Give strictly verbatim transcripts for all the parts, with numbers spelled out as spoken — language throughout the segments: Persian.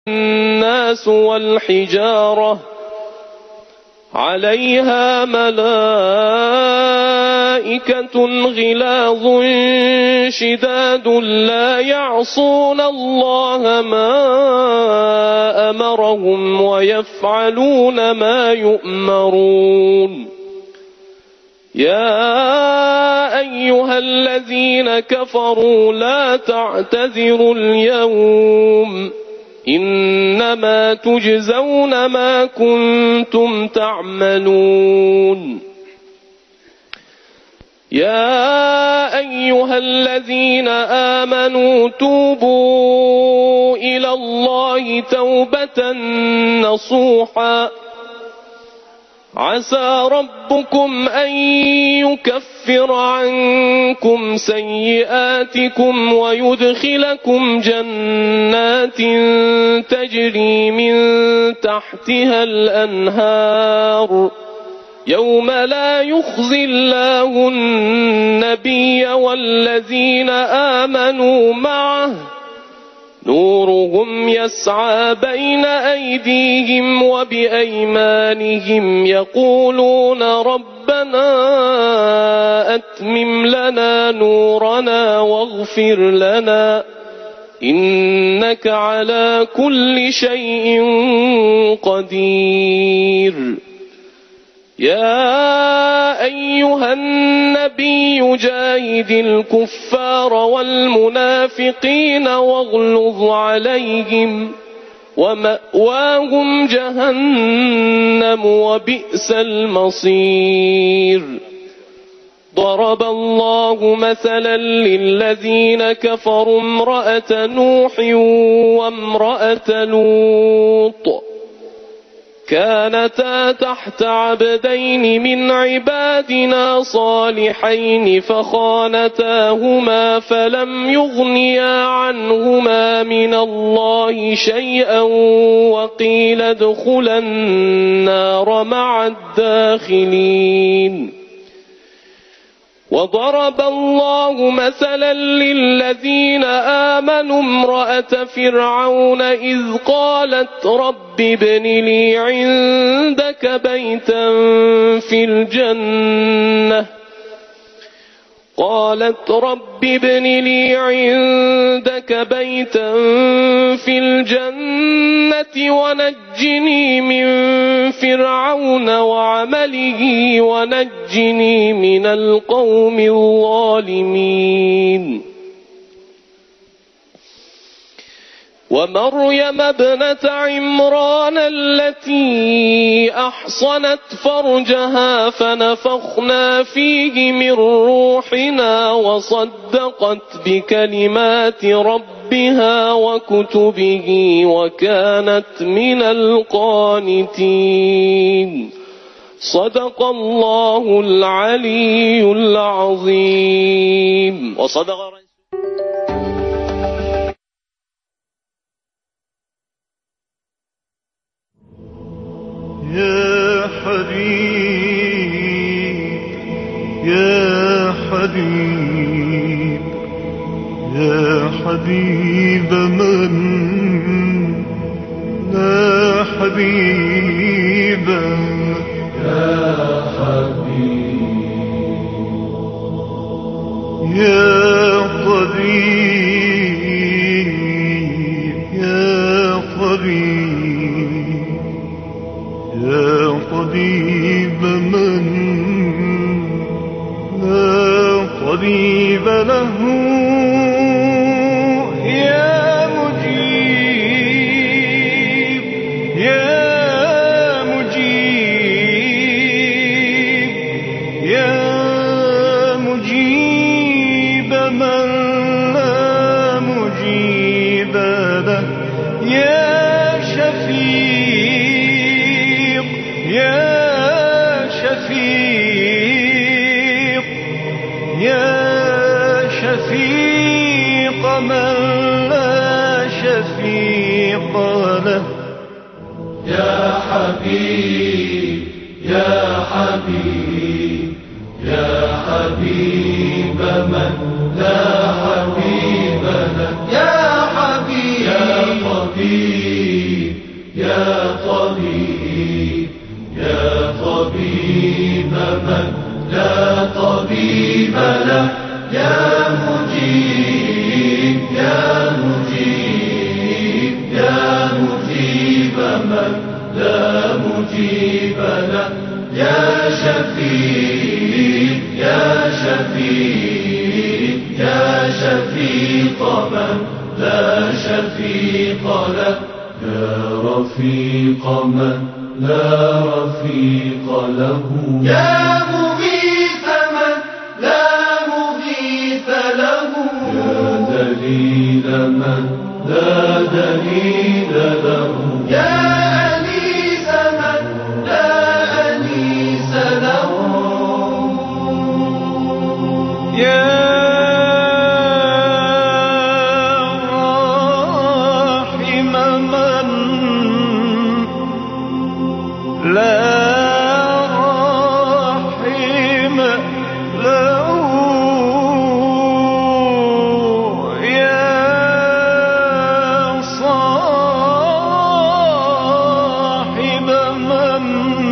الناس والحجارة عليها ملائكة غلاظ شداد لا يعصون الله ما أمرهم ويفعلون ما يؤمرون. يا أيها الذين كفروا لا تعتذروا اليوم إنما تجزون ما كنتم تعملون. يا أيها الذين آمنوا توبوا إلى الله توبة نصوحا عسى ربكم أن يكفر عنكم سيئاتكم ويدخلكم جنات تجري من تحتها الأنهار يوم لا يخزي الله النبي والذين آمنوا معه نورهم يسعى بين أيديهم وبأيمانهم يقولون ربنا أتمم لنا نورنا واغفر لنا إنك على كل شيء قدير. يا أيها النبي جاهد الكفار والمنافقين واغلظ عليهم ومأواهم جهنم وبئس المصير. ضرب الله مثلا للذين كفروا امرأة نوح وامرأة لوط كانتا تحت عبدين من عبادنا صالحين فخانتاهما فلم يغنيا عنهما من الله شيئا وقيل ادخلا النار مع الداخلين. وضرب الله مثلا للذين آمنوا امرأة فرعون إذ قالت رب ابن لي عندك بيتا في الجنة قالت رب ابن لي عندك بيتا في الجنة ونجني من فرعون وعمله ونجني من القوم الظالمين. ومريم ابنة عمران التي أحصنت فرجها فنفخنا فيه من روحنا وصدقت بكلمات ربها وكتبه وكانت من القانتين. صدق الله العلي العظيم. وصدق يا حبيب يا حبيب يا حبيب من لا حبيب يا حبيب يا طبيب يا طبيب يا طبيب من لا طبيب له يا مجيب يا مجيب يا مجيب من لا مجيب له يا شفيق يا شفيق يا شفيق من لا شفيق له يا حبيب يا حبيب يا حبيب من لا حبيب له يا حبيب يا طبيب حبيب له يا مجيب يا مجيب يا مجيب من لا مجيب له يا شفيق يا شفيق يا شفيق من لا شفيق له يا رفيق من لا رفيق له يا مغيث من لا مغيث له يا دليل من لا دليل له يا أنيس من لا أنيس له يا لا رحم له يا صاحب من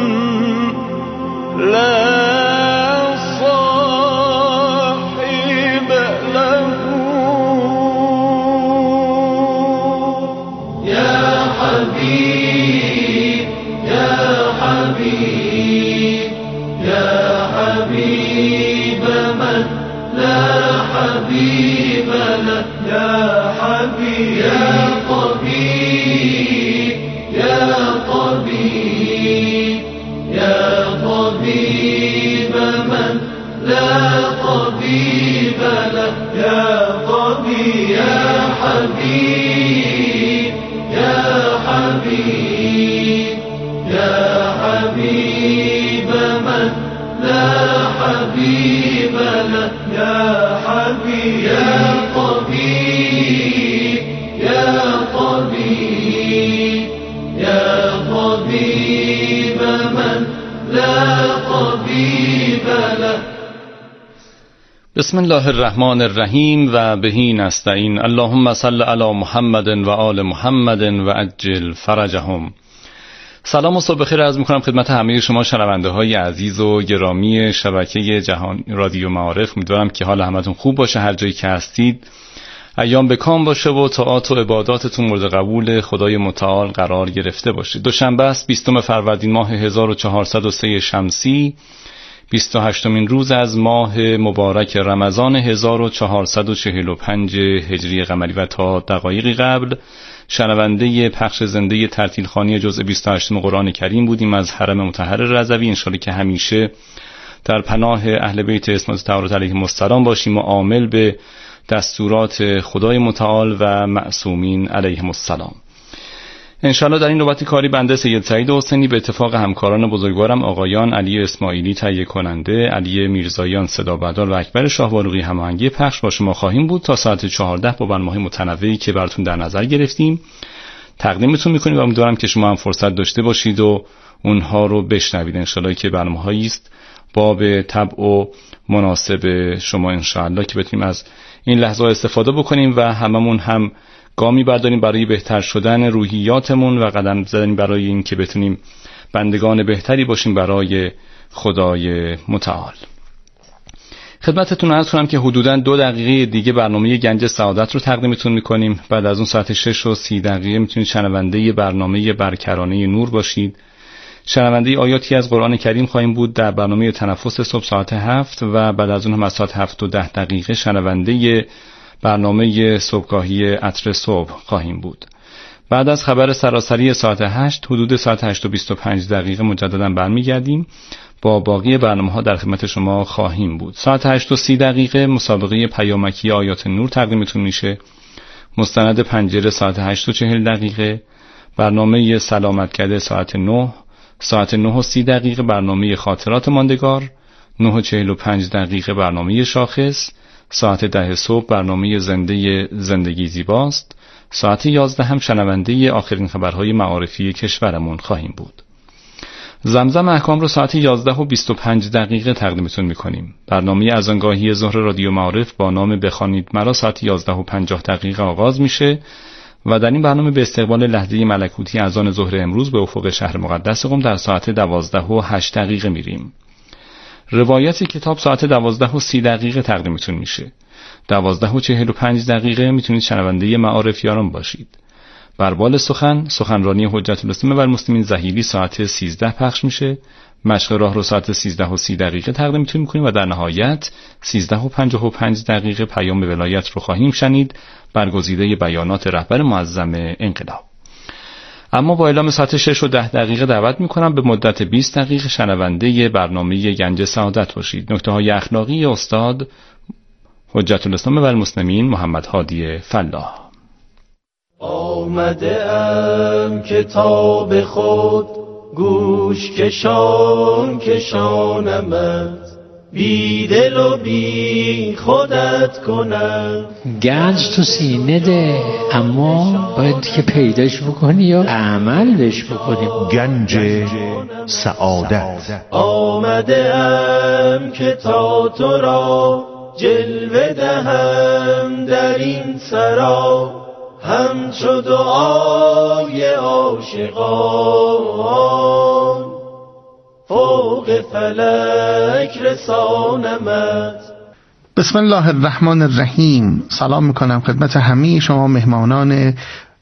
لا صاحب له يا حبيب يا حبيب يا حبيب من لا حبيب له يا حبيب يا طبيب يا طبيب يا طبيب من لا طبيب له يا طبيب يا حبيب يا حبيب يا حبيب من لا حبيب له يا حبيب يا طبيب يا طبيب يا طبيب من لا طبيب له. بسم الله الرحمن الرحیم و بهی نستعین. اللهم صل علی محمد و آل محمد و عجل فرجهم. سلام و صبح بخیر عرض می‌کنم خدمت همه شما شنونده های عزیز و گرامی شبکه جهان رادیو معارف. امیدوارم که حال همتون خوب باشه هر جایی که هستید. ایام بکام باشه و طاعات و عباداتتون مورد قبول خدای متعال قرار گرفته باشه. دوشنبه است بیستم فروردین ماه هزار و چهارصد و سه شمسی، بیست و هشتمین روز از ماه مبارک رمضان هزار و چهارصد و چهل و پنج هجری قمری و تا دقایقی قبل شنونده پخش زنده ترتیل خوانی جزء بیست و هشتم قرآن کریم بودیم از حرم مطهر رضوی. انشالله که همیشه در پناه اهل بیت اسمت طاهرات علیهم السلام باشیم و عامل به دستورات خدای متعال و معصومین علیهم السلام. انشالله در این نوبت کاری بنده سید سعید حسینی به اتفاق همکاران بزرگوارم آقایان علی اسماعیلی تهیه کننده، علی میرزاییان صدا بردار و اکبر شاهبالوقی هماهنگی پخش با شما خواهیم بود تا ساعت چهارده با برنامه‌های متنوعی که براتون در نظر گرفتیم تقدیمتون می‌کنیم و امیدوارم که شما هم فرصت داشته باشید و اونها رو بشنوید. انشالله که برنامه‌هایی است باب طبع و مناسب شما انشالله که بتونیم از این لحظه استفاده بکنیم و هممون هم گامی برداریم برای بهتر شدن روحیاتمون و قدم زدن برای این که بتونیم بندگان بهتری باشیم برای خدای متعال. خدمتتون عرض کنم که حدوداً دو دقیقه دیگه برنامه گنج سعادت رو تقدیمتون میکنیم. بعد از اون ساعت شش و سی دقیقه میتونید شنونده برنامه برکرانه نور باشید. شنونده آیاتی از قرآن کریم خواهیم بود در برنامه تنفس صبح ساعت هفت و بعد از اون هم از ساعت هفت و ده دقیقه شنونده برنامه صبحگاهی عطر صبح خواهیم بود. بعد از خبر سراسری ساعت هشت حدود ساعت هشت و بیست و پنج دقیقه مجددا برمیگردیم با باقی برنامه‌ها در خدمت شما خواهیم بود. ساعت هشت و سی دقیقه مسابقه پیامکی آیات نور تقدیمتون میشه. مستند پنجره ساعت هشت و چهل دقیقه، برنامه سلامت کرده ساعت نه، ساعت نه و سی دقیقه برنامه خاطرات ماندگار، نه و چهل و پنج دقیقه برنامه شاخص، ساعت ده صبح برنامه زنده زندگی زیباست، ساعت یازده هم شنونده آخرین خبرهای معارفی کشورمون خواهیم بود. زمزم احکام رو ساعت یازده و بیست و پنج دقیقه تقدیمتون میکنیم. برنامه اذانگاهی ظهر رادیو معارف با نام بخوانید مرا ساعت یازده و پنجاه دقیقه آغاز میشه و در این برنامه به استقبال لحظه ملکوتی اذان ظهر امروز به افق شهر مقدس قم در ساعت دوازده و هشت دقیقه میریم. روایت کتاب ساعت دوازده و سی دقیقه تقدیمتون میشه. دوازده و چهل و پنج دقیقه میتونید شنونده معارف یاران باشید. بربال سخن، سخنرانی حجت الاسلام و المسلمین ظهیری ساعت سیزده پخش میشه. مشق راه رو ساعت سیزده و سی دقیقه تقدیمتون میکنیم و در نهایت سیزده و پنجاه و پنج دقیقه پیام ولایت رو خواهیم شنید، برگزیده بیانات رهبر معظم انقلاب. اما با اعلام ساعت شش و ده دقیقه دعوت میکنم به مدت بیست دقیقه شنونده برنامه گنج سعادت باشید. نکته های اخلاقی استاد حجت الاسلام و المسلمین محمد هادی فلاح. آمده ام کتاب خود گوش کشان کشانمت، بی دل و بی خودت کنم. گنج تو سینه ده، اما باید که پیداش بکنی یا عمل بهش بکنی. گنج سعادت. آمده ام که تا تو را جلوه دهم در این سرا، همچو دعای عاشقان فوق فلک رسانمت. بسم الله الرحمن الرحیم. سلام میکنم خدمت همه شما مهمانان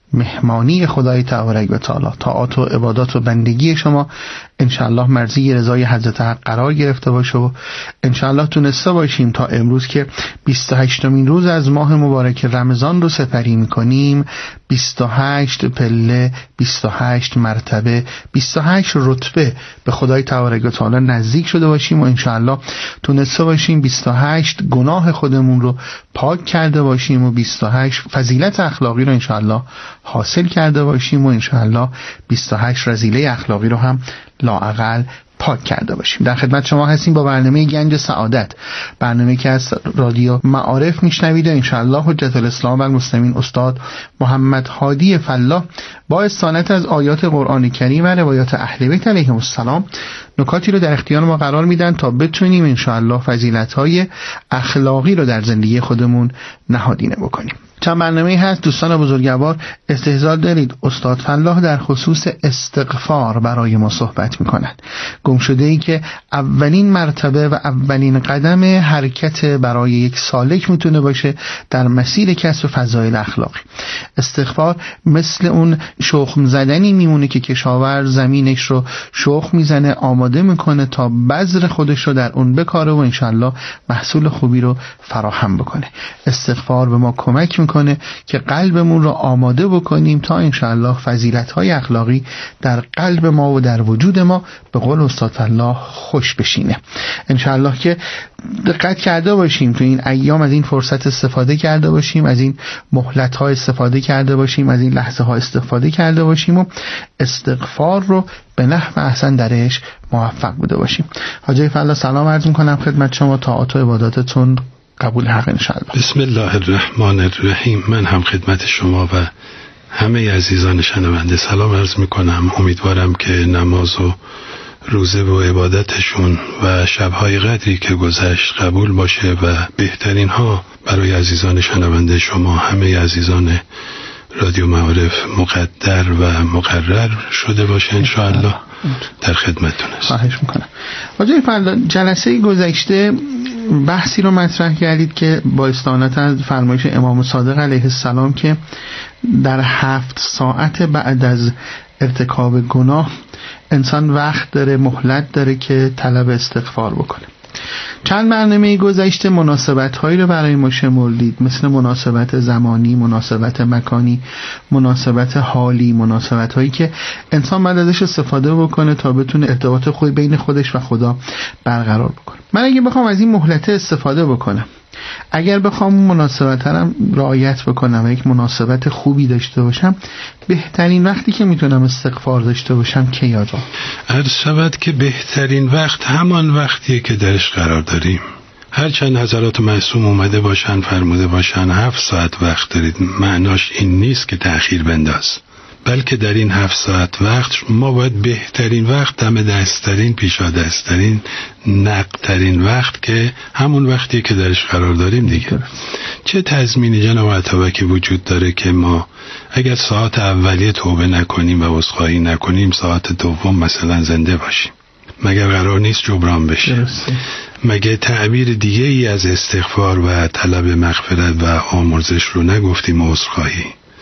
مهمانی خدای تبارک و تعالی. طاعات و عبادات و بندگی شما انشاءالله مرضی رضای حضرت حق قرار گرفته باشه و انشاءالله تونسته باشیم تا امروز که بیست و هشتمین روز از ماه مبارک رمضان رو سپری میکنیم، بیست و هشت پله، بیست و هشت مرتبه، بیست و هشت رتبه به خدای تبارک و تعالی نزدیک شده باشیم و انشاءالله تونسته باشیم بیست و هشت گناه خودمون رو پاک کرده باشیم و بیست و هشت فضیلت اخلاقی رو انشاءالله حاصل کرده باشیم و انشاءالله بیست و هشت رذیله اخلاقی رو هم لااقل پاک کرده باشیم. در خدمت شما هستیم با برنامه گنج سعادت، برنامه که از رادیو معارف میشنوید و انشاءالله حجت الاسلام و المسلمین استاد محمد هادی فلاح با استعانت از آیات قرآن کریم و روایات اهل بیت علیهم السلام نکاتی رو در اختیار ما قرار میدن تا بتونیم انشاءالله فضیلت‌های اخلاقی رو در زندگی خودمون نهادینه بکنیم. چند برنامه هست دوستان بزرگوار استحضار دارید استاد فلاح در خصوص استغفار برای ما صحبت میکنن. گم شده ای که اولین مرتبه و اولین قدم حرکت برای یک سالک میتونه باشه در مسیر کسب فضایل اخلاقی. استغفار مثل اون شخم زدنی میمونه که کشاورز زمینش رو شخم میزنه، آماده میکنه تا بذر خودش رو در اون بکاره و انشالله محصول خوبی رو فراهم بکنه. استغفار به ما کمک میکنه که قلبمون رو آماده بکنیم تا انشاءالله فضیلت‌های اخلاقی در قلب ما و در وجود ما به قول استاد فلاح خوش بشینه. انشاءالله که دقت کرده باشیم تو این ایام از این فرصت استفاده کرده باشیم، از این مهلت‌ها استفاده کرده باشیم، از این لحظه‌ها استفاده کرده باشیم و استغفار رو به نحو احسن درش موفق بوده باشیم. حاجی فلاح سلام عرض می‌کنم خدمت شما، طاعات و عباداتتون قبول حق انشاءالله. بسم الله الرحمن الرحیم. من هم خدمت شما و همه عزیزان شنونده سلام عرض میکنم. امیدوارم که نماز و روزه و عبادتشون و شبهای قدری که گذشت قبول باشه و بهترین ها برای عزیزان شنونده شما همه عزیزان رادیو معارف مقدر و مقرر شده باشه انشاءالله. در خدمتتون هستم. خواهش میکنم. حاجی فلاح جلسه گذشته بحثی رو مطرح کردید که با استعانت از فرمایش امام صادق علیه السلام که در هفت ساعت بعد از ارتکاب گناه انسان وقت داره، مهلت داره که طلب استغفار بکنه. چند برنامه گذشته مناسبت هایی رو برای ما شمردید، مثل مناسبت زمانی، مناسبت مکانی، مناسبت حالی، مناسبت هایی که انسان باید ازش استفاده بکنه تا بتونه ارتباط خوبی بین خودش و خدا برقرار بکنه. من اگه بخوام از این مهلت استفاده بکنم، اگر بخوام مناسبت رو رعایت بکنم و یک مناسبت خوبی داشته باشم، بهترین وقتی که میتونم استغفار داشته باشم کی آقا؟ عرض شود که بهترین وقت همان وقتیه که درش قرار داریم. هرچند حضرات معصوم اومده باشن فرموده باشن هفت ساعت وقت دارید، معناش این نیست که تأخیر بنداز، بلکه در این هفت ساعت وقت ما باید بهترین وقت، دم دستترین، پیشا دستترین، نقدترین وقت که همون وقتی که درش قرار داریم دیگه. چه تضمینی جناب عطابکی وجود داره که ما اگر ساعت اولیه توبه نکنیم و عذرخواهی نکنیم ساعت دوم مثلا زنده باشیم؟ مگر قرار نیست جبران بشه؟ درسته. مگه تعبیر دیگه ای از استغفار و طلب مغفرت و آمرزش رو نگفتیم عذرخواهی؟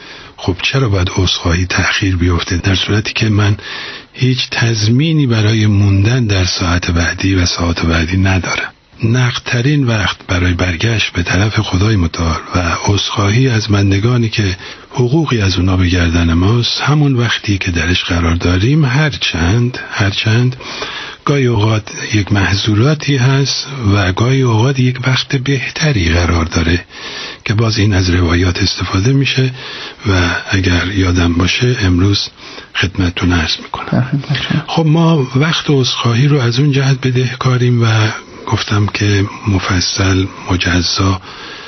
خب چرا باید عذرخواهی تأخیر بیفته در صورتی که من هیچ تضمینی برای موندن در ساعت بعدی و ساعت بعدی ندارم؟ نقدترین وقت برای برگشت به طرف خدای متعال و عذرخواهی از بندگانی که حقوقی از اونا به گردن ماست همون وقتی که درش قرار داریم، هرچند هرچند گاهی اوقات یک محظوراتی هست و گاهی اوقات یک وقت بهتری قرار داره که باز این از روایات استفاده میشه و اگر یادم باشه امروز خدمتتون عرض میکنم. خب ما وقت عذرخواهی رو از اون جهت بدهکاریم و گفتم که مفصل مجزا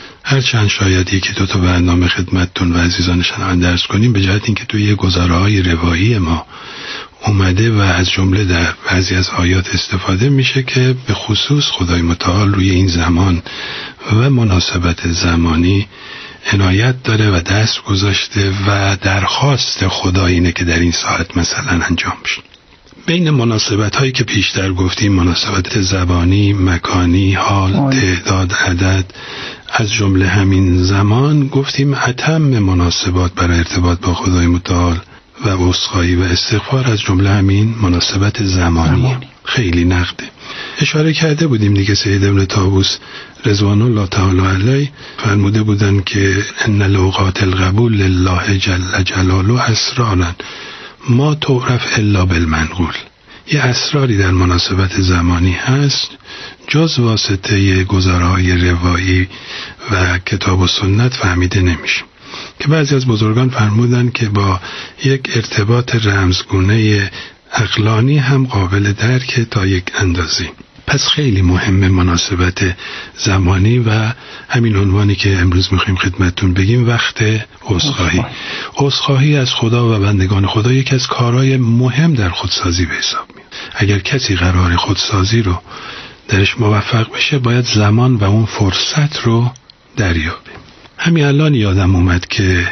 هرچند شاید یکی دو تا برنامه خدمتتون و عزیزان شنونده درس کنیم به جهت اینکه توی گزاره‌های روایی ما اومده و از جمله در بعضی از آیات استفاده میشه که به خصوص خدای متعال روی این زمان و مناسبت زمانی عنایت داره و دست گذاشته و درخواست خدا اینه که در این ساعت مثلا انجام بشه. بین مناسبت هایی که پیشتر گفتیم، مناسبت زبانی، مکانی، حال، تعداد، عدد، از جمله همین زمان گفتیم اتم مناسبات برای ارتباط با خدای متعال و عذرخواهی و استغفار از جمله همین مناسبت زمانی, زمانی. خیلی نقده. اشاره کرده بودیم دیگه، سید ابن طاووس رضوان الله تعالی علیه فرموده بودن که ان الاوقات القبول لله جل جلاله اسرارا ما تعرف الا بالمنقول. یه اسراری در مناسبت زمانی هست جز واسطه گزارهای روایی و کتاب و سنت فهمیده نمیشه، که بعضی از بزرگان فرمودن که با یک ارتباط رمزگونه عقلانی هم قابل درک تا یک اندازی. پس خیلی مهمه مناسبت زمانی و همین عنوانی که امروز میخوایم خدمتتون بگیم وقت عذرخواهی. عذرخواهی از خدا و بندگان خدا یکی از کارهای مهم در خودسازی به حساب میاد. اگر کسی قرار خودسازی رو درش موفق بشه باید زمان و اون فرصت رو دریابه. همین الان یادم اومد که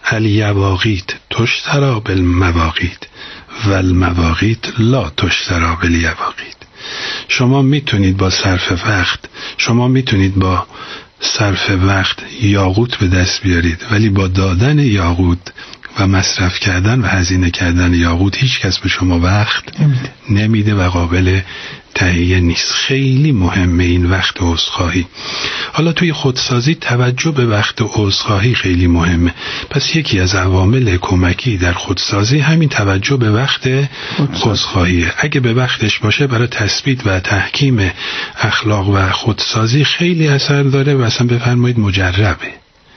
الیواقیت تشترا بالمواقیت و المواقیت لا تشترا بالیواقیت. شما میتونید با صرف وقت شما میتونید با صرف وقت یاقوت به دست بیارید، ولی با دادن یاقوت و مصرف کردن و هزینه کردن یاقوت هیچ کس به شما وقت نمیده, نمیده و قابل تهیه نیست. خیلی مهمه این وقت عذرخواهی. حالا توی خودسازی توجه به وقت عذرخواهی خیلی مهمه. پس یکی از عوامل کمکی در خودسازی همین توجه به وقت عذرخواهیه. اگه به وقتش باشه برای تثبیت و تحکیم اخلاق و خودسازی خیلی اثر داره و اصلا بفرمایید مجربه.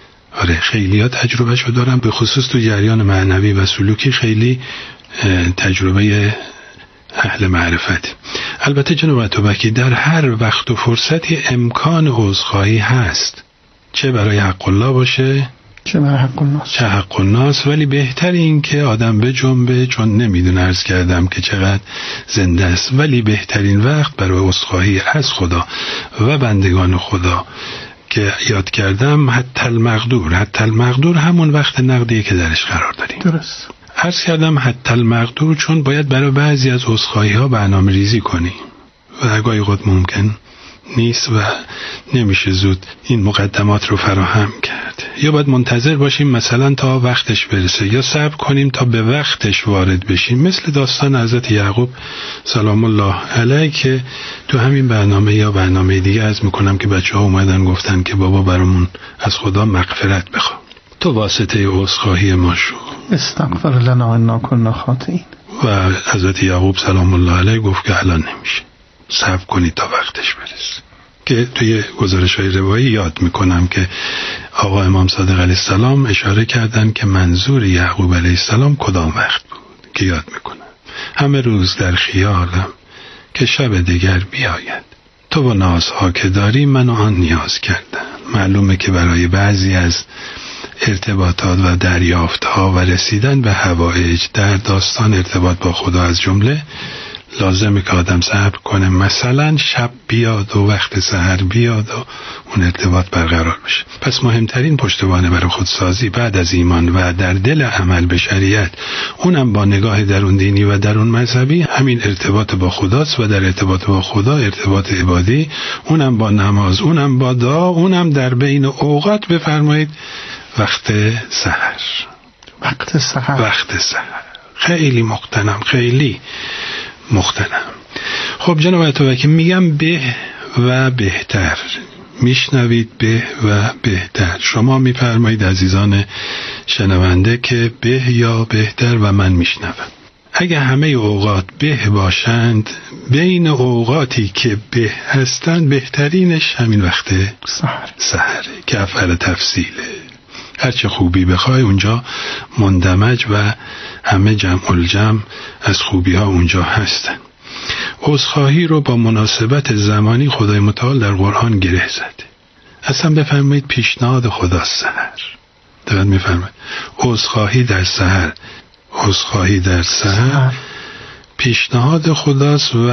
آره خیلی ها تجربه شو دارم، به خصوص تو جریان معنوی و سلوکی خیلی تجربه اهل معرفت. البته جناب اتابکی در هر وقت و فرصتی امکان عذرخواهی هست، چه برای حق الله باشه چه برای حق الناس چه حق الناس، ولی بهتر این که آدم به جنبه، چون نمیدونه عرض کردم که چقدر زنده است، ولی بهترین وقت برای عذرخواهی از خدا و بندگان خدا که یاد کردم حتی المقدور. حتی المقدور همون وقت نقدیه که درش قرار داریم. درست عرض کردم حتی المقدور چون باید برای بعضی از عذرخواهی ها برنامه ریزی کنی و گاهی خود ممکن نیست و نمیشه زود این مقدمات رو فراهم کرد. یا باید منتظر باشیم مثلا تا وقتش برسه، یا صبر کنیم تا به وقتش وارد بشیم، مثل داستان حضرت یعقوب سلام الله علیه که تو همین برنامه یا برنامه دیگه عرض میکنم که بچه ها اومدن گفتن که بابا برامون از خدا مغفرت بخوا. تو واسطه عذرخواهی ما شو، استغفر لنا انا کنا خاطئین. و حضرت یعقوب سلام الله علیه گفت که الان نمیشه، صبر کنید تا وقتش برسه. که توی گزارش‌های روایی یاد میکنم که آقا امام صادق علیه السلام اشاره کردن که منظور یعقوب علیه السلام کدام وقت بود که یاد میکنم. همه روز در خیالم که شب دیگر بیاید، تو و نازها که داری من آن نیاز کردم. معلومه که برای بعضی از ارتباطات و دریافت‌ها و رسیدن به حوائج در داستان ارتباط با خدا از جمله لازمه که آدم صبر کنه، مثلا شب بیاد و وقت سحر بیاد و اون ارتباط برقرار بشه. پس مهمترین پشتوانه برای خودسازی بعد از ایمان و در دل عمل به شریعت، اونم با نگاه درون دینی و درون مذهبی، همین ارتباط با خداست و در ارتباط با خدا ارتباط عبادی، اونم با نماز، اونم با دعا، اونم در بین اوقات بفرمایید وقت سحر. وقت سحر وقت سحر خیلی مقتنم، خیلی مقتنم. خب جناب اتابکی، میگم به و بهتر، میشنوید به و بهتر. شما میفرمایید عزیزان شنونده که به یا بهتر و من میشنوم. اگه همه اوقات به باشند، بین اوقاتی که به هستند بهترینش همین وقت سحر سحره که افعل تفصیله. هرچه خوبی بخوای اونجا مندمج و همه جمع الجمع از خوبی ها اونجا هستن. عذرخواهی رو با مناسبت زمانی خدای متعال در قرآن گره زده. اصلا بفرمایید پیشنهاد خداست سحر. دقیق میفرمایید عذرخواهی در سحر، عذرخواهی در سحر پیشنهاد خداست و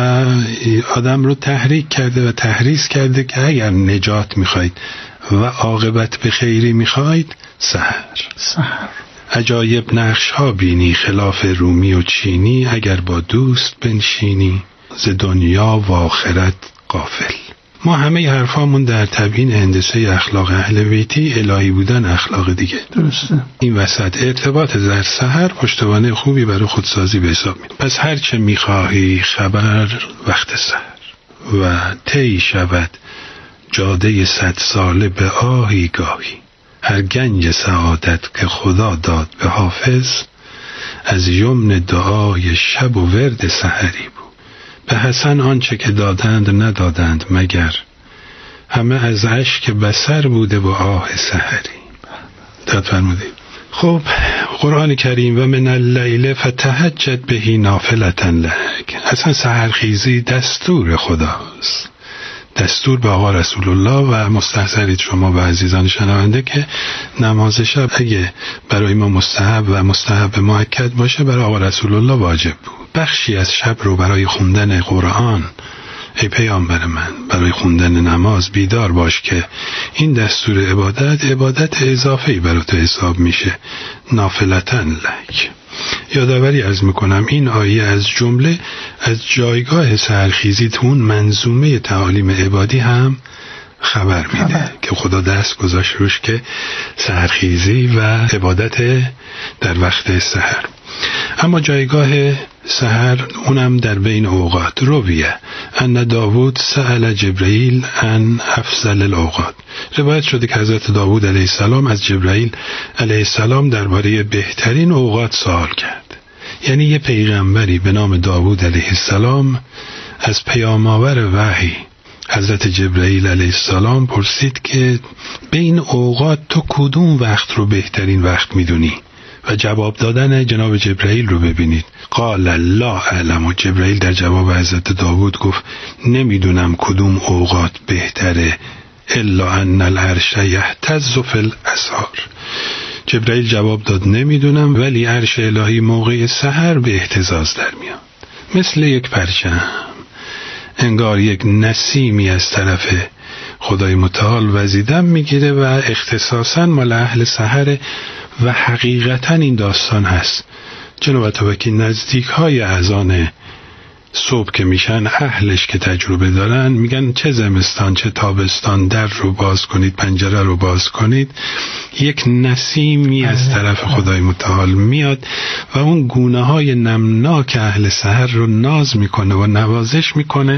آدم رو تحریک کرده و تحریض کرده که اگر نجات میخواید و عاقبت به خیری میخواید، سحر سحر عجایب نقش ها بینی خلاف رومی و چینی، اگر با دوست بنشینی ز دنیا و آخرت غافل. ما همه حرفامون در تبیین هندسه اخلاق اهل بیتی الهی بودن اخلاق دیگه. درسته. این وسط ارتباط در سحر پشتوانه خوبی برای خودسازی به حساب میاد. پس هر چه میخواهی خبر وقت سحر و طی شود جاده صد ساله به آهی گاهی، هر گنج سعادت که خدا داد به حافظ، از یمن دعای شب و ورد سحری بود. به حسن آنچه که دادند ندادند مگر، همه از اشک بصر بوده و آه سحری. داد فرمودید. خب قرآن کریم و من اللیل فتهجد بهی نافلة لک، اصلا سحرخیزی دستور خداست، دستور به آقا رسول الله و مستحضرید شما و عزیزان شنونده که نماز شب اگه برای ما مستحب و مستحب مؤکد باشه، برای آقا رسول الله واجب بود. بخشی از شب رو برای خوندن قرآن، ای پیامبر من، برای خوندن نماز بیدار باش که این دستور عبادت عبادت اضافه‌ای برای تو حساب میشه. نافلتن لک. یادآوری عرض میکنم این آیه از جمله از جایگاه سحرخیزی تو اون منظومه تعالیم عبادی هم خبر میده که خدا دست گذاشت روش که سحرخیزی و عبادت در وقت سحر. اما جایگاه سحر اونم در بین اوقات. رویه ان داوود سأل جبرائیل ان افضل الاوقات. روایت شده که حضرت داوود علیه السلام از جبرائیل علیه السلام درباره بهترین اوقات سوال کرد. یعنی یه پیغمبری به نام داوود علیه السلام از پیام‌آور وحی حضرت جبرائیل علیه السلام پرسید که بین اوقات تو کدوم وقت رو بهترین وقت میدونی؟ و جواب دادن جناب جبرائیل رو ببینید. قال لا اعلم. و جبرائیل در جواب حضرت داوود گفت نمیدونم کدوم اوقات بهتره، الا ان العرش یهتز فی الاسحار. جبرائیل جواب داد نمیدونم، ولی عرش الهی موقع سحر به اهتزاز در میاد، مثل یک پرچم، انگار یک نسیمی از طرف خدای متعال وزیدن میگیره و اختصاصا مال اهل سحر. و حقیقتا این داستان هست جناب اتابکی. نزدیک های اذان صبح که میشن، اهلش که تجربه دارن میگن چه زمستان چه تابستان در رو باز کنید، پنجره رو باز کنید، یک نسیمی از طرف خدای متعال میاد و اون گونه های نمناک اهل سحر رو ناز میکنه و نوازش میکنه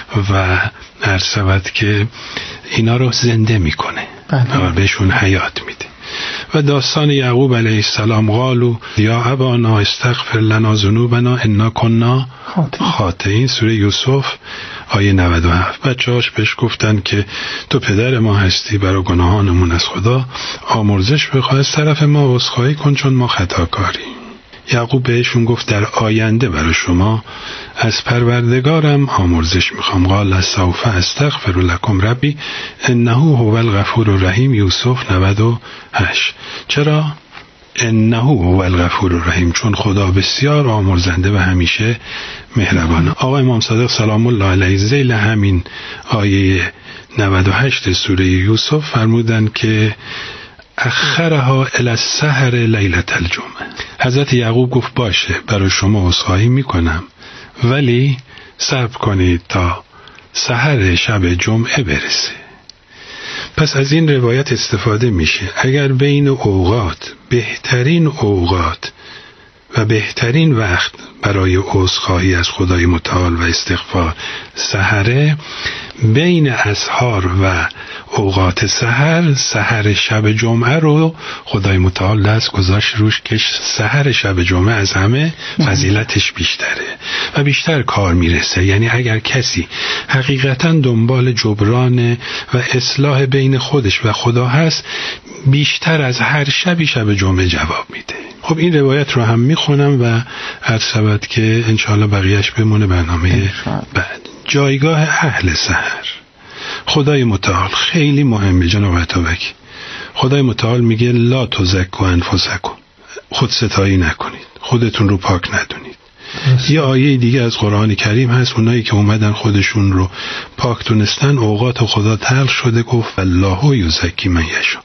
و عرض که اینا رو زنده میکنه و بهشون حیات میده. و داستان یعقوب علیه السلام قالو یا ابانا استغفر لنا ذنوبنا انا کنا خاطئین، سوره یوسف آیه نود و هفت. بچه‌هاش بهش گفتن که تو پدر ما هستی، برای گناهانمون از خدا آمرزش بخواه، از طرف ما عذرخواهی کن چون ما خطاکاریم. یعقوب بهشون گفت در آینده برای شما از پروردگارم آمرزش میخوام. قال سوف استغفر لکم ربی انه هو الغفور الرحیم. یوسف نود و هشت. چرا؟ انه هو الغفور الرحیم، چون خدا بسیار آمرزنده و همیشه مهربانه. آقا امام صادق سلام الله علیه ذیل همین آیه نود و هشت سوره یوسف فرمودن که اخرها الی السحر لیلة الجمعه. حضرت یعقوب گفت باشه برای شما عذرخواهی میکنم ولی صبر کنید تا سحر شب جمعه برسه. پس از این روایت استفاده میشه اگر بین اوقات بهترین اوقات و بهترین وقت برای عذرخواهی از خدای متعال و استغفار سحره، بین اسحار و اوقات سحر، سحر شب جمعه رو خدای متعال دست گذاشت روش که سحر شب جمعه از همه فضیلتش بیشتره و بیشتر کار میرسه. یعنی اگر کسی حقیقتا دنبال جبران و اصلاح بین خودش و خدا هست، بیشتر از هر شبی شب جمعه جواب میده. خب این روایت رو هم میخونم و هر شبت که انشاءالله بقیهش بمونه برنامه بعد. جایگاه اهل سحر. خدای متعال خیلی مهمه جناب عطابک. خدای متعال میگه لا تزکوا انفسکم، خود ستایی نکنید، خودتون رو پاک ندونید. یه آیه دیگه از قرآن کریم هست اونایی که اومدن خودشون رو پاک دونستن اوقات خدا تلخ شده، گفت الله یزکی من یشاء،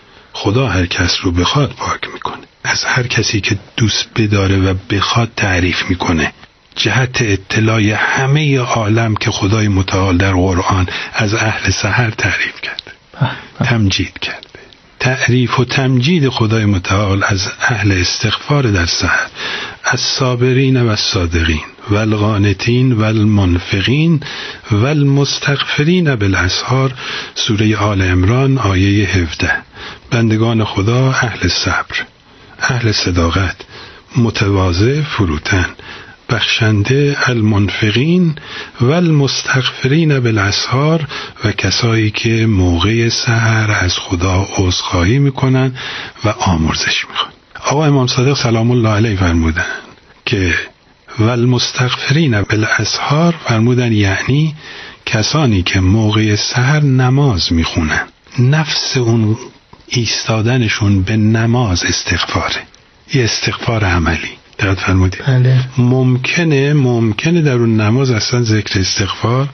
خدا هر کس رو بخواد پاک میکنه. از هر کسی که دوست بداره و بخواد تعریف میکنه. جهت اطلاع همه عالم که خدای متعال در قرآن از اهل سحر تعریف کرده، تمجید کرده. تعریف و تمجید خدای متعال از اهل استغفار در سحر، از صابرین و الصادقین و القانتین و المنفقین و المستغفرین بالاسحار، سوره آل عمران آیه هفده. بندگان خدا اهل صبر، اهل صداقت، متواضع، فروتن، بخشنده، المنفقین و المستغفرین بالاسحار، و کسایی که موقع سحر از خدا عذرخواهی میکنن و آمرزش میخوان. آقا امام صادق سلام الله علیه فرمودن که و المستغفرین بالاسحار، فرمودن یعنی کسانی که موقع سحر نماز میخونن، نفس اون ایستادنشون به نماز استغفاره، یه استغفار عملی. دقت فرمودید؟ بله. ممکنه ممکنه در اون نماز اصلا ذکر استغفار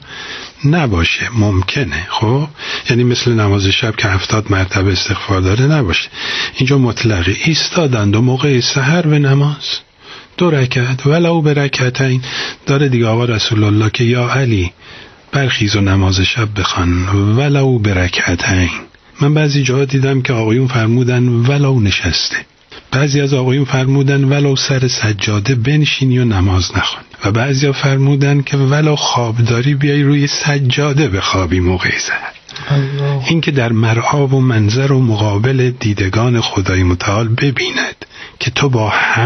نباشه، ممکنه. خب یعنی مثل نماز شب که هفتاد مرتبه استغفار داره نباشه. اینجا مطلقه ایستادند و موقع سحر به نماز دو رکعت ولو به رکعتین داره دیگه آقا رسول الله که یا علی برخیز و نماز شب بخوان ولو به رکعتین. من بعضی جاها دیدم که آقایون فرمودن ولو نشسته، بعضی از آقایون فرمودن ولو سر سجاده بنشینی و نماز نخوان، و بعضی ها فرمودن که ولو خوابداری بیای روی سجاده بخوابی موقع سحر. این که در مرعا و منظر و مقابل دیدگان خدای متعال ببیند که تو با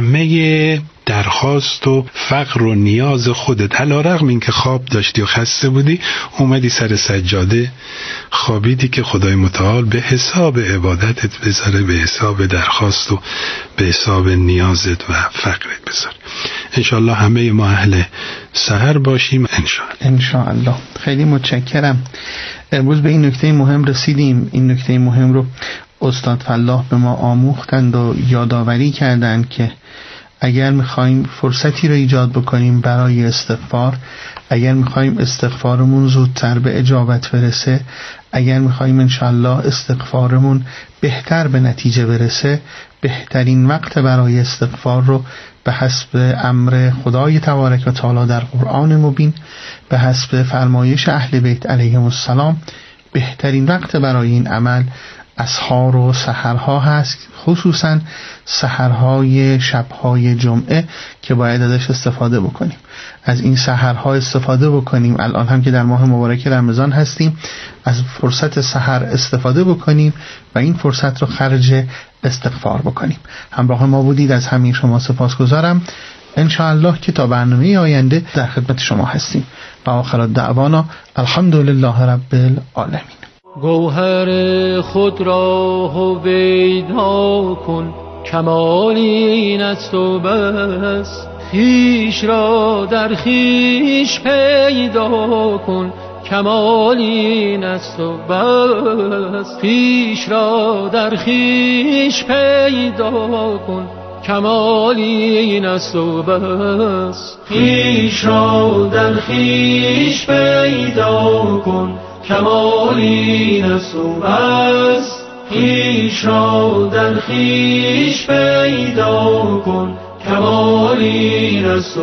همه درخواست و فقر و نیاز خودت علیرغم این که خواب داشتی و خسته بودی اومدی سر سجاده خوابیدی که خدای متعال به حساب عبادتت بذاره، به حساب درخواست و به حساب نیازت و فقرت بذاره. انشاءالله همه ما اهل سحر باشیم انشاءالله. انشاءالله. خیلی متشکرم. امروز به این نکته مهم رسیدیم. این نکته مهم رو استاد فلاح به ما آموختند و یادآوری کردند که اگر میخوایم فرصتی رو ایجاد بکنیم برای استغفار، اگر میخوایم استغفارمون زودتر به اجابت برسه، اگر میخوایم انشالله استغفارمون بهتر به نتیجه برسه، بهترین وقت برای استغفار رو به حسب امر خدای تبارک و تعالی در قرآن مبین، به حسب فرمایش اهل بیت علیهم السلام، بهترین وقت برای این عمل اسحار و سحرها هست، خصوصا سحرهای شبهای جمعه که باید ازش استفاده بکنیم. از این سحرها استفاده بکنیم. الان هم که در ماه مبارک رمضان هستیم، از فرصت سحر استفاده بکنیم و این فرصت رو خرج استغفار بکنیم. همراه ما بودید، از همین شما سپاسگزارم. انشاءالله که تا برنامه آینده در خدمت شما هستیم. و آخر دعوانا الحمدلله رب العالمین. گوهر خود را هویدا کن، کمال این است و بس. خویش را در خویش پیدا کن، کمال این است و بس. خویش را در خویش پیدا کن، کمال این است و بس. خویش را در خویش پیدا کن، کمال این است و بس. خویش را در خویش پیدا کن، کمال این است و